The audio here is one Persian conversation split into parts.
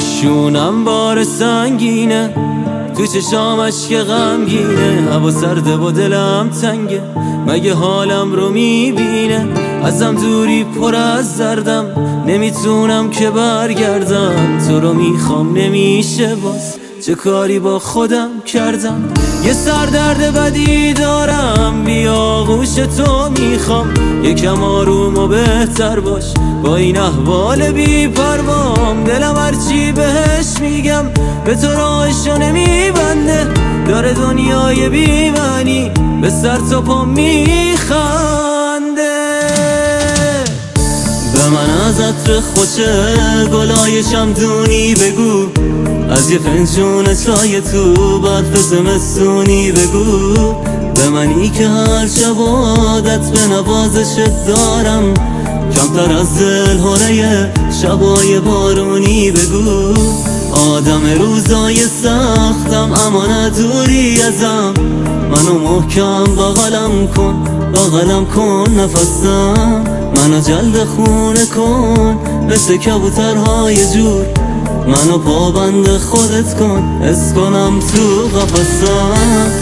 شونم بار سنگینه، تو چشام اشک غمگینه، هوا سرده و دلم تنگه، مگه حالم رو میبینه؟ ازم دوری پر از دردم، نمیتونم که برگردم، تو رو میخوام نمیشه باز، چه کاری با خودم کردم؟ یه سردرد بدی دارم، بی آغوش تو میخوام، یکم آروم و بهتر باش با این احوال بی پروام. دلم هرچی بهش میگم به تو راهشو نمیبنده، داره دنیای بی معنی به سر تا پا میخنده. به من از عطر خوشه گلایشم دونی بگو، از یه فنجون چای تو برف زمستونی بگو، به منی که هر شب عادت به نوازشت دارم، کمتر از دلهره شبای بارونی بگو. آدم روزای سختم اما ندوری ازم، منو محکم بغلم کن، بغلم کن نفسم، منو جلد خونه کن مثل کبوترهای جور، منو پابند خودت کن حس کنم تو قفسم.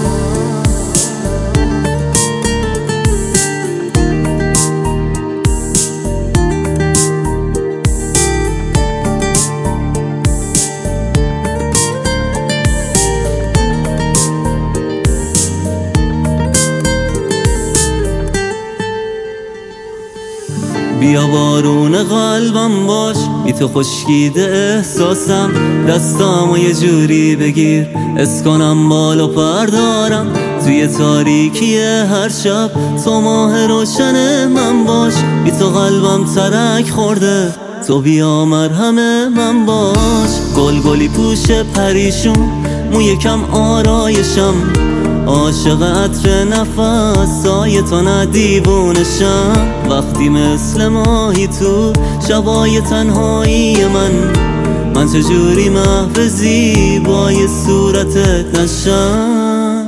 بیا بارون قلبم باش، بی تو خشکیده احساسم، دستامو یه جوری بگیر حس کنم بالا پر دارم، توی تاریکی هر شب تو ماه روشن من باش، بی تو قلبم ترک خورده، تو بیا مرهم من باش. گلگلی پوش پریشون موی کم آرایشم، عاشق عطر نفسای تو نه دیوونشم، وقتی مثل ماهی تو شبای تنهایی من چجوری محو زیبای صورتت نشم؟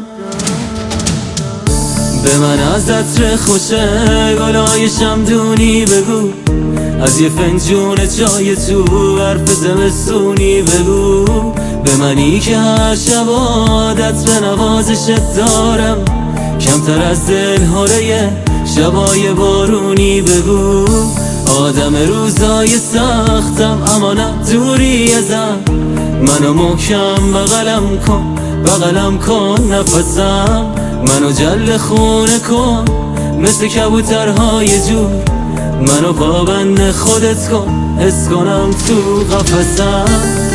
به من از عطر خوشه گلایشم دونی بگو، از یه فنجون چای تو برف زمستونی بگو، به منی که هر شب عادت به نوازشت دارم، کمتر از دلهره شبای بارونی بگو. آدم روزای سختم اما نه دوری ازم، منو محکم بغلم کن، بغلم کن نفسم، منو جل خونه کن مثل کبوترهای جور، منو پابند خودت کن حس کنم تو قفسم.